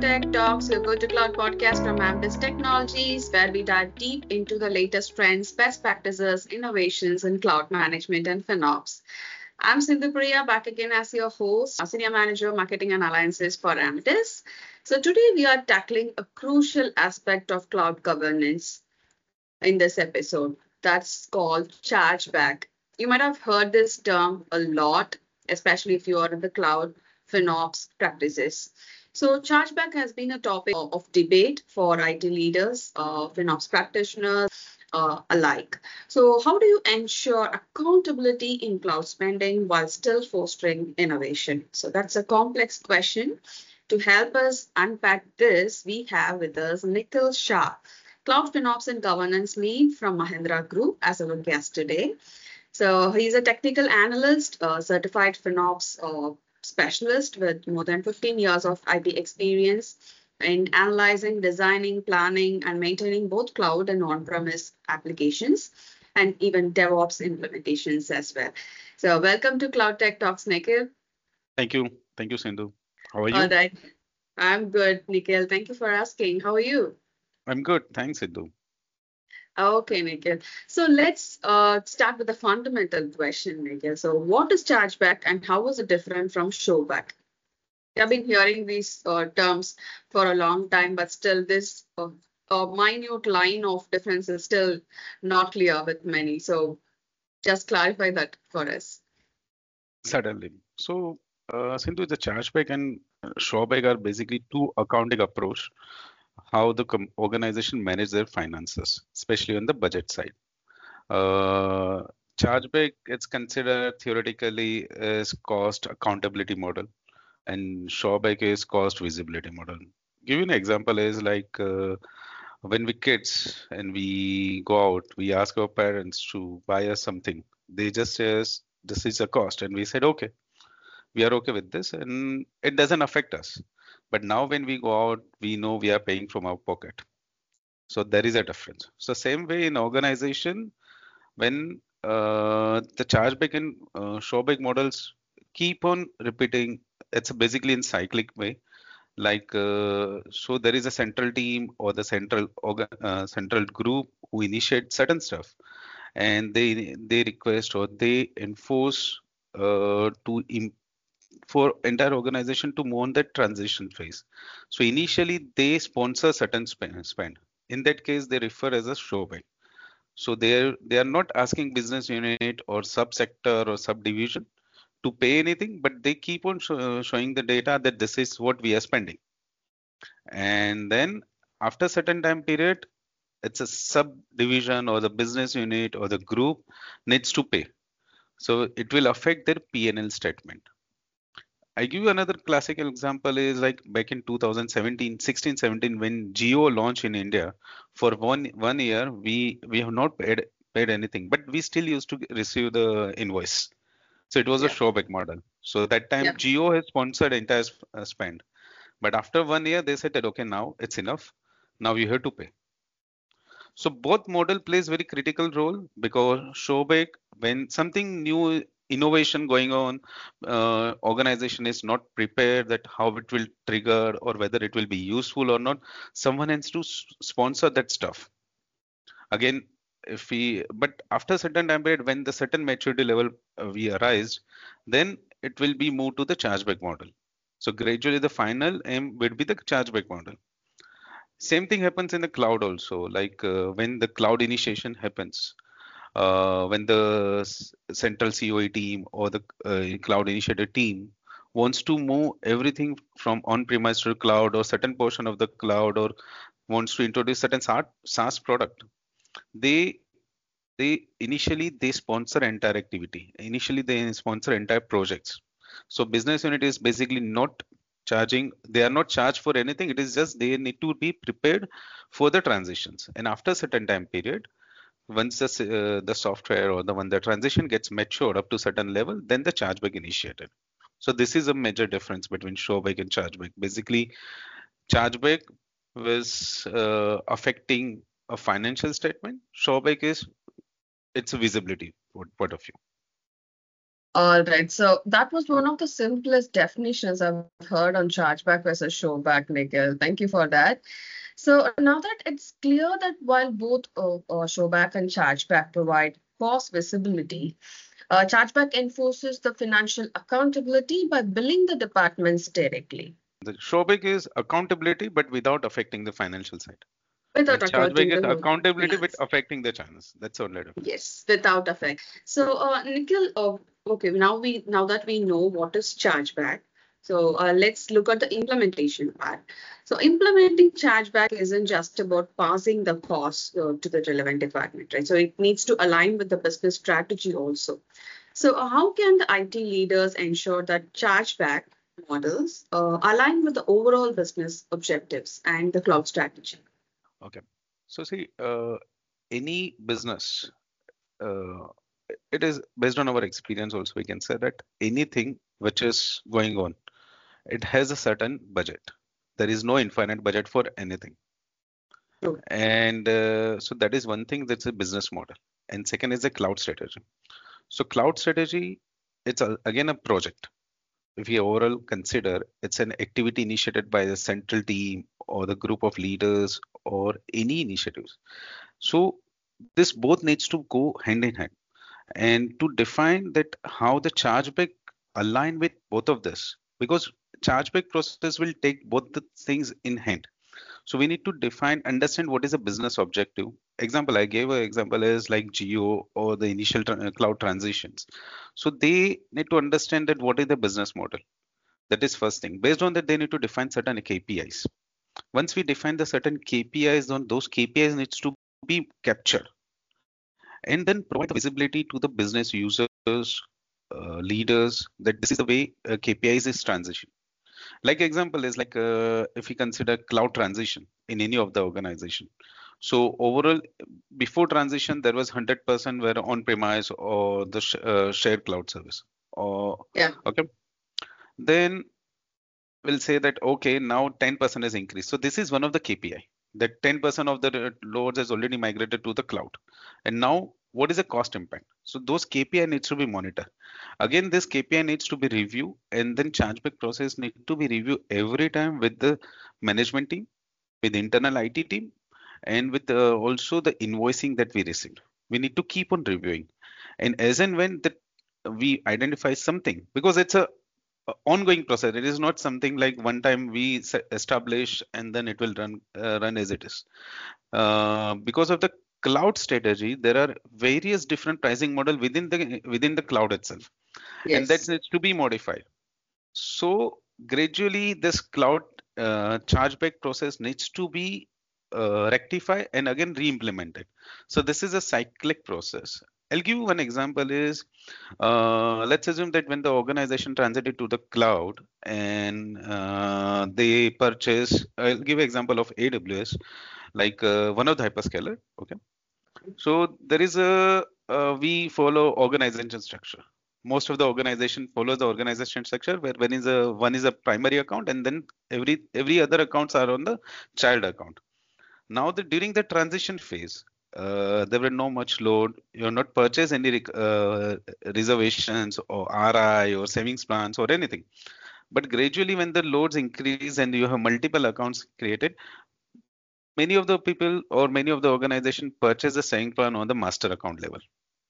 Tech Talks, your go to cloud podcast from Ambis Technologies, where we dive deep into the latest trends, best practices, innovations in cloud management and FinOps. I'm Sindhu Priya, back again as your host, Senior Manager, Marketing and Alliances for Amadeus. So today we are tackling a crucial aspect of cloud governance in this episode. That's called chargeback. You might have heard this term a lot, especially if you are in the cloud FinOps practices. So, chargeback has been a topic of debate for IT leaders, FinOps practitioners alike. So, how do you ensure accountability in cloud spending while still fostering innovation? So, that's a complex question. To help us unpack this, we have with us Nikhil Shah, Cloud FinOps and Governance Lead from Mahindra Group, as our guest today. So he's a technical analyst, certified FinOps specialist with more than 15 years of IT experience in analyzing, designing, planning, and maintaining both cloud and on-premise applications, and even DevOps implementations as well. So welcome to Cloud Tech Talks, Nikhil. Thank you. Thank you, Sindhu. How are All you? right. I'm good, Nikhil. Thank you for asking. How are you? I'm good. Thanks, Sindhu. Okay, Nikhil. So let's start with the fundamental question, Nikhil. So, what is chargeback and how is it different from showback? I've been hearing these terms for a long time, but still, this minute line of difference is still not clear with many. So, just clarify that for us. Certainly. Sindhu, the chargeback and showback are basically two accounting approach how the organization manage their finances, especially on the budget side. Uh, Chargeback it's considered theoretically as cost accountability model, and showback is cost visibility model. Give you an example is when we kids and we go out, we ask our parents to buy us something. They just says this is a cost, and we said okay, we are okay with this, and it doesn't affect us. But now when we go out, we know we are paying from our pocket. So there is a difference. So same way in organization, when the chargeback and showback models keep on repeating, it's basically in cyclic way so there is a central team or the central group who initiate certain stuff, and they request or they enforce for entire organization to move on that transition phase. So initially they sponsor certain spend. In that case, they refer as a showback. So they are not asking business unit or subsector or subdivision to pay anything, but they keep on showing the data that this is what we are spending. And then after certain time period, it's a subdivision or the business unit or the group needs to pay. So it will affect their P&L statement. I give you another classical example is like back in 2017, 16, 17, when Geo launched in India. For one year, we have not paid anything, but we still used to receive the invoice. So it was a Yeah. showback model. So that time Yeah. Geo has sponsored entire spend. But after one year, they said that okay, now it's enough. Now you have to pay. So both model plays very critical role because showback when something new innovation going on, organization is not prepared that how it will trigger or whether it will be useful or not. Someone has to sponsor that stuff. Again, if we but after certain time period when the certain maturity level we arise, then it will be moved to the chargeback model. So gradually the final aim will be the chargeback model. Same thing happens in the cloud also, when the cloud initiation happens, when the central COE team or the cloud initiator team wants to move everything from on-premise to cloud or certain portion of the cloud or wants to introduce certain SaaS product, they they sponsor entire activity. Initially, they sponsor entire projects. So business unit is basically not charging. They are not charged for anything. It is just they need to be prepared for the transitions. And after certain time period, once the software or the transition gets matured up to certain level, then the chargeback initiated. So this is a major difference between showback and chargeback. Basically, chargeback was affecting a financial statement. Showback is it's a visibility point of view. All right. So that was one of the simplest definitions I've heard on chargeback versus showback, Nikhil. Thank you for that. So now that it's clear that while both showback and chargeback provide cost visibility, chargeback enforces the financial accountability by billing the departments directly The showback is accountability, but without affecting the financial side. without And chargeback according is the accountability, but finance. affecting the channels. That's all right. Yes, without effect. So, Nikhil, okay, now that we know what is chargeback, so let's look at the implementation part. So, implementing chargeback isn't just about passing the cost to the relevant department, right? So, it needs to align with the business strategy also. So, how can the IT leaders ensure that chargeback models align with the overall business objectives and the cloud strategy? Okay. So see, any business, uh, it is based on our experience also, we can say that anything which is going on, it has a certain budget. There is no infinite budget for anything. True. And so that is one thing, that's a business model. And second is the cloud strategy. So cloud strategy, it's again a project. If you overall consider, it's an activity initiated by the central team or the group of leaders or any initiatives. So this both needs to go hand in hand. And to define that how the chargeback align with both of this, because chargeback process will take both the things in hand. So we need to define, understand what is a business objective. Example, I gave an example is like Geo or the initial cloud transitions. So they need to understand that what is the business model. That is first thing. Based on that, they need to define certain KPIs. Once we define the certain KPIs, on those KPIs needs to be captured and then provide the visibility to the business users, leaders that this is the way KPIs is transition. Like example is like if we consider cloud transition in any of the organization. So overall, before transition, there was 100% were on premise or the shared cloud service. Or Yeah. okay, then we'll say that okay, now 10% is increased. So this is one of the KPI that 10% of the loads has already migrated to the cloud. And now what is the cost impact? So those KPI needs to be monitored. Again, this KPI needs to be reviewed and then chargeback process need to be reviewed every time with the management team, with the internal IT team, and with also the invoicing that we received. We need to keep on reviewing. And as and when that we identify something, because it's a ongoing process. It is not something like one time we establish and then it will run as it is. Because of the cloud strategy, there are various different pricing model within the cloud itself, and that Yes. needs to be modified. So gradually, this cloud chargeback process needs to be rectified and again re-implemented. So this is a cyclic process. I'll give you one example is let's assume that when the organization transited to the cloud and they purchase, I'll give an example of AWS, like one of the hyperscaler. Okay, so there is we follow organization structure. Most of the organization follows the organization structure where one is a primary account and then every other accounts are on the child account. Now during the transition phase, there were no much load. You're not purchase any reservations or RI or savings plans or anything. But gradually, when the loads increase and you have multiple accounts created, many of the people or many of the organization purchase the saving plan on the master account level.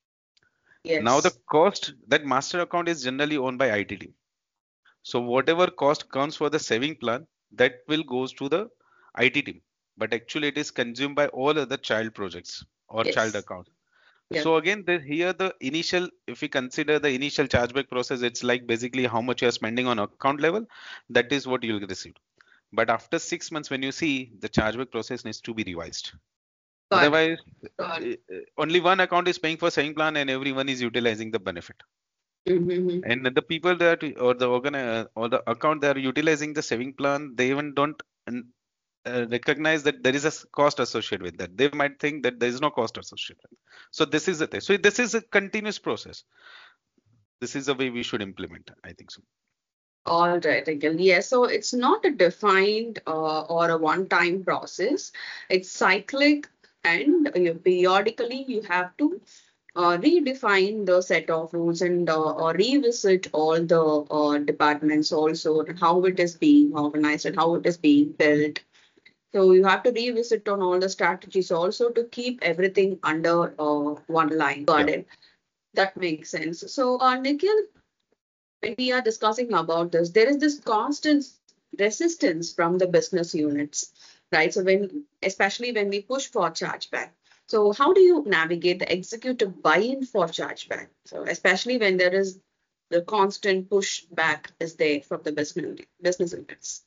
Now the Yes. cost that master account is generally owned by IT team. So whatever cost comes for the saving plan, that will goes to the IT team. But actually it is consumed by all other child projects or child Yes. accounts. Yeah. So again, here the initial, if we consider the initial chargeback process, it's like basically how much you are spending on account level, that is what you'll receive. But after 6 months, when you see the chargeback process needs to be revised. Got it. Otherwise, Got it. only one account is paying for saving plan and everyone is utilizing the benefit. Mm-hmm. And the people that or the or the account they are utilizing the saving plan, they even don't recognize that there is a cost associated with that. They might think that there is no cost associated. So this is the thing. So this is a continuous process. This is the way we should implement. I think so. All right, again. Yes, so it's not a defined or a one-time process. It's cyclic, and periodically you have to redefine the set of rules and or revisit all the departments also, and how it is being organized and how it is being built. So you have to revisit on all the strategies also to keep everything under one line. Yeah. Got it. That makes sense. So, Nikhil, when we are discussing about this, there is this constant resistance from the business units, right? So especially when we push for chargeback. So how do you navigate the executive buy-in for chargeback? So especially when there is the constant pushback is there from the business units.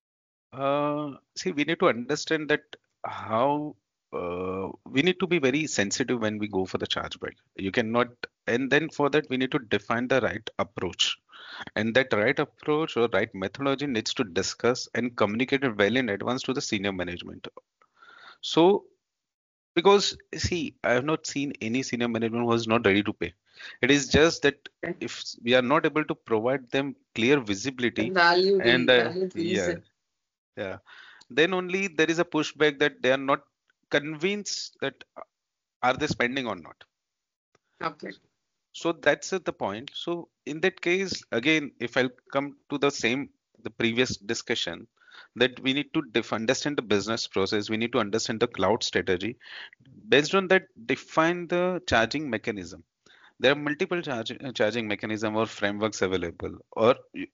See, we need to understand that how we need to be very sensitive when we go for the chargeback. You cannot, and then for that, we need to define the right approach. And that right approach or right methodology needs to discuss and communicate it well in advance to the senior management. So, because see, I have not seen any senior management who is not ready to pay. It is just that Okay. if we are not able to provide them clear The visibility and valid yeah, reason. yeah, then only there is a pushback that they are not convinced that are they spending or not. Okay. So that's the point. So in that case, again, if I'll come to the previous discussion, that we need to understand the business process, we need to understand the cloud strategy. Based on that, define the charging mechanism. There are multiple charging mechanism or frameworks available, or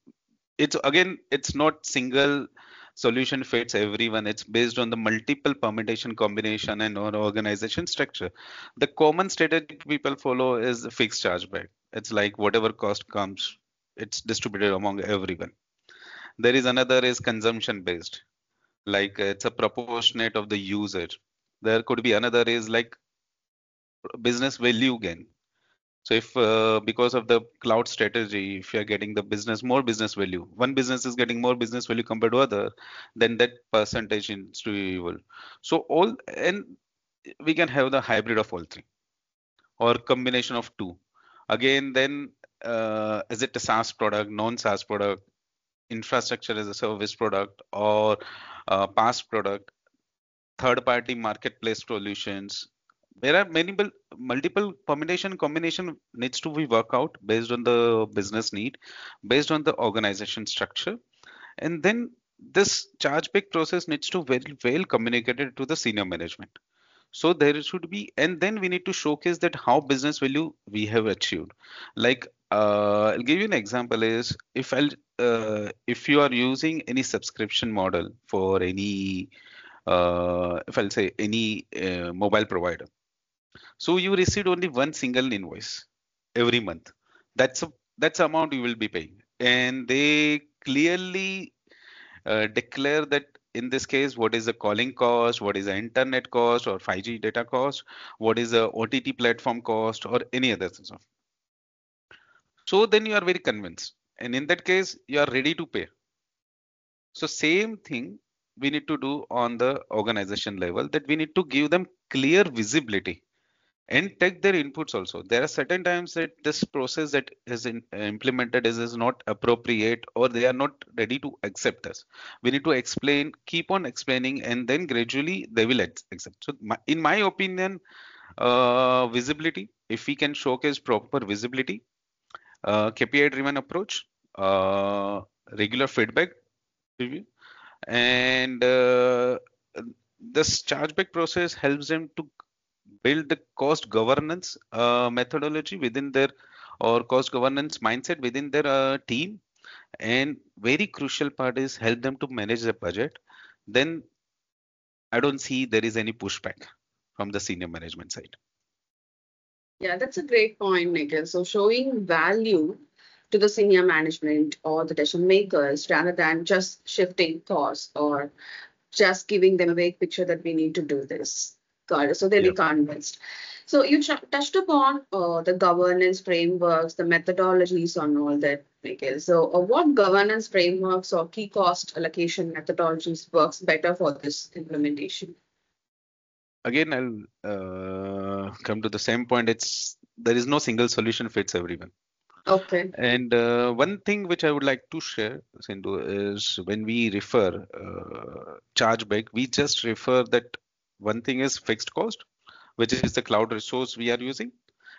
it's not single solution fits everyone. It's based on the multiple permutation combination and or organization structure. The common strategy people follow is fixed chargeback. It's like whatever cost comes, it's distributed among everyone. There is another is consumption based, like it's a proportionate of the usage. There could be another is like business value gain. So if because of the cloud strategy, if you're getting the business more business value, one business is getting more business value compared to other, then that percentage is to equal. So all and we can have the hybrid of all three or combination of two. Again, then is it a SaaS product, non-SaaS product, infrastructure as a service product, or PaaS product? Third party marketplace solutions. There are many multiple combination needs to be worked out based on the business need, based on the organization structure, and then this chargeback process needs to well communicated to the senior management. So there should be, and then we need to showcase that how business value we have achieved. Like I'll give you an example is if you are using any subscription model for any if I'll say any mobile provider. So you received only one single invoice every month. That's the amount you will be paying, and they clearly declare that in this case, what is the calling cost, what is the internet cost or 5G data cost, what is the OTT platform cost, or any other stuff. So then you are very convinced, and in that case, you are ready to pay. So same thing we need to do on the organization level, that we need to give them clear visibility and take their inputs also. There are certain times that this process that is implemented is not appropriate, or they are not ready to accept us. We need to explain, keep on explaining, and then gradually they will accept. So in my opinion, visibility, if we can showcase proper visibility, KPI driven approach, regular feedback review, and this chargeback process helps them to build the cost governance methodology within their, or cost governance mindset within their team. And very crucial part is help them to manage the budget. Then I don't see there is any pushback from the senior management side. Yeah, that's a great point, Nikhil. So showing value to the senior management or the decision makers rather than just shifting costs or just giving them a vague picture that we need to do this. Got it. So they'll be Yeah. convinced. So you touched upon the governance frameworks, the methodologies on all that, Nikhil. So what governance frameworks or key cost allocation methodologies works better for this implementation? Again, I'll come to the same point. It's there is no single solution fits everyone. Okay. And one thing which I would like to share, Sindhu, is when we refer chargeback, we just refer that one thing is fixed cost, which is the cloud resource we are using,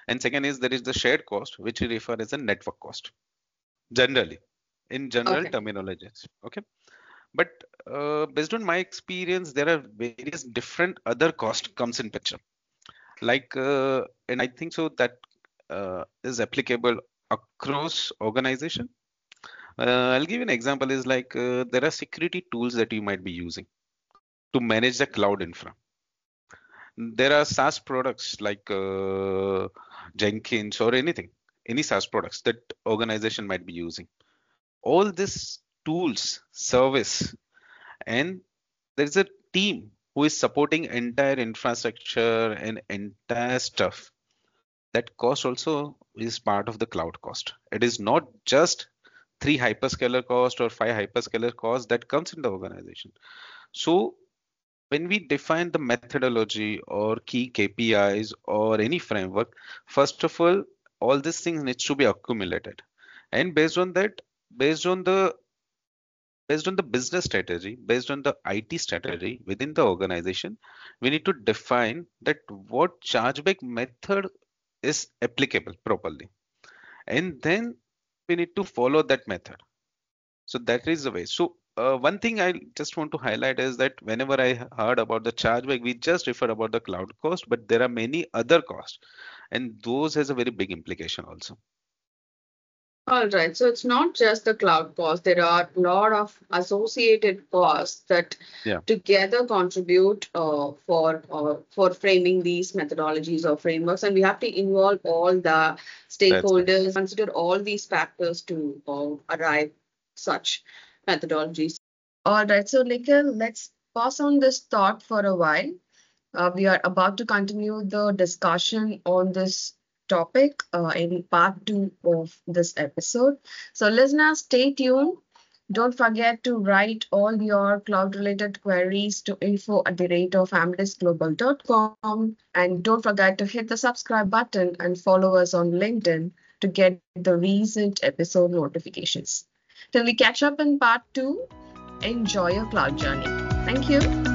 And second is there is the shared cost, which we refer as a network cost, generally, in general Okay. terminologies. Okay. But based on my experience, there are various different other cost comes in picture. Like, and I think so that is applicable across organization. I'll give you an example is like there are security tools that you might be using to manage the cloud infra. There are SaaS products like Jenkins or anything, any SaaS products that organization might be using. All these tools, service, and there's a team who is supporting entire infrastructure and entire stuff. That cost also is part of the cloud cost. It is not just three hyperscaler cost or five hyperscaler cost that comes in the organization. So when we define the methodology or key KPIs or any framework, first of all these things needs to be accumulated. And based on that, based on the based on the business strategy, based on the IT strategy within the organization, we need to define that what chargeback method is applicable properly. And then we need to follow that method. So that is the way. So one thing I just want to highlight is that whenever I heard about the chargeback, we just referred about the cloud cost, but there are many other costs, and those has a very big implication also. All right. So it's not just the cloud cost. There are a lot of associated costs that Yeah, together contribute for framing these methodologies or frameworks, and we have to involve all the that's right. stakeholders, consider all these factors to arrive such methodologies. All right. So, Nikhil, let's pause on this thought for a while. We are about to continue the discussion on this topic in part two of this episode. So, listeners, stay tuned. Don't forget to write all your cloud related queries to info@amdisglobal.com. And don't forget to hit the subscribe button and follow us on LinkedIn to get the recent episode notifications. Till we catch up in part two, enjoy your cloud journey. Thank you.